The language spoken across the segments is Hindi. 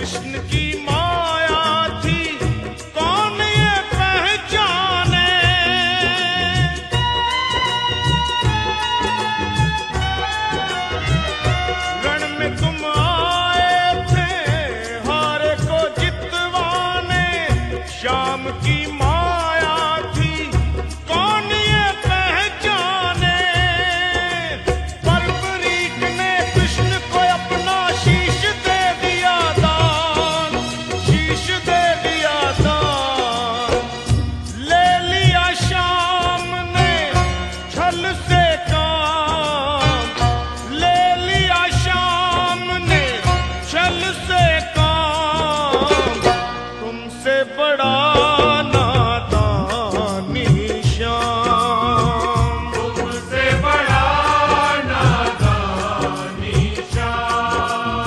कृष्ण की माया थी, कौन ये पहचाने। रण में तुम आए थे हारे को जितवाने, श्याम की माया थी, कौन ये पहचाने। बलबरीक ने कृष्ण को अपना शीश दे दिया दान, शीश दे दिया दान। ले लिया श्याम ने छल से काम, ले लिया श्याम ने छल से काम। तुमसे बड़ा नादानी श्याम, तुमसे बड़ा नादानी श्याम।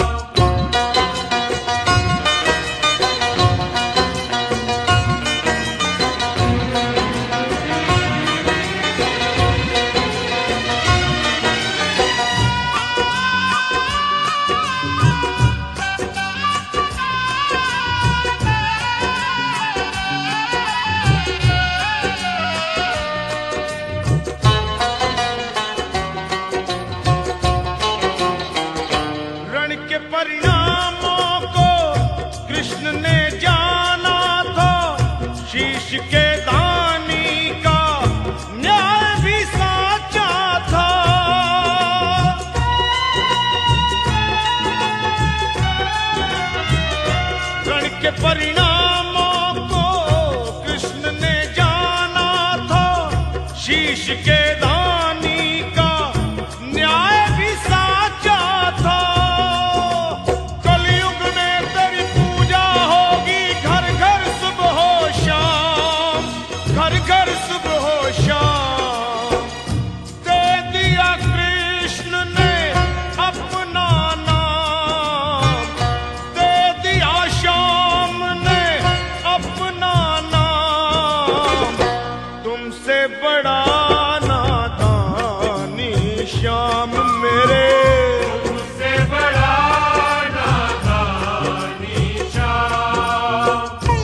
रण के परिणामों को कृष्ण ने जाना था, शीश के दानी का न्याय भी साचा था। रण के परिणामों को कृष्ण ने जाना था, शीश के दानी का न्याय भी साचा था। कलयुग में तेरी पूजा होगी, घर घर सुबह हो शाम, घर घर सुबह हो शाम। दे दिया कृष्ण ने अपना नाम, दे दिया श्याम ने अपना नाम। तुमसे बड़ा नादानी श्याम मेरे, तुमसे बड़ा नादानी श्याम।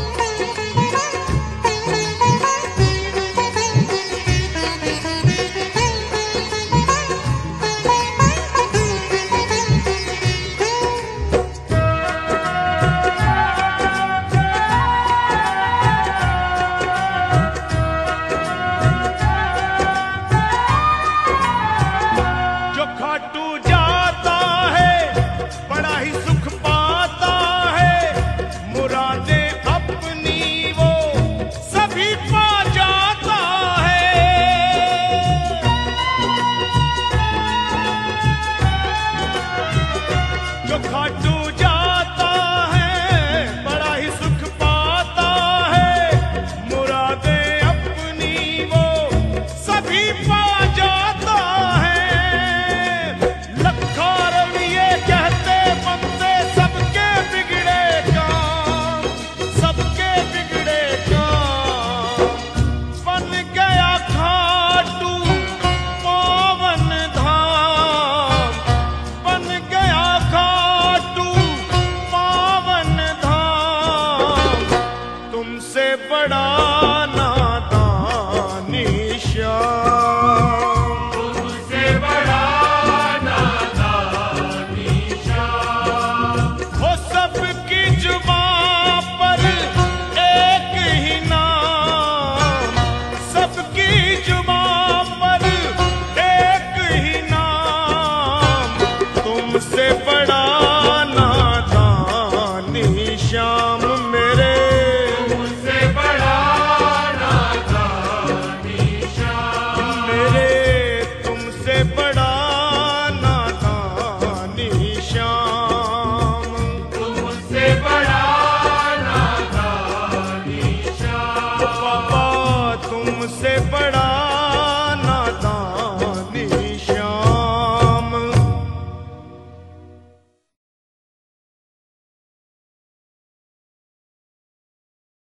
जो खाटू जाता है बड़ा ही सुख पाता है, मुरादें अपनी वो सभी पा जाता है। जो खाटू जाता है बड़ा ही सुख पाता है, मुरादें अपनी वो सभी पा जाता है। लखारम ये कहते बंदे सबके बिगड़े काम, सबके बिगड़े काम। बन गया खाटू पावन धाम, बन गया खाटू पावन धाम। तुमसे बड़ा नादानी श्याम, तुमसे बड़ा नादानी श्याम। वो सबकी जुबां पर एक ही नाम, सबकी जुबां पर एक ही नाम। तुमसे बड़ा नादानी श्याम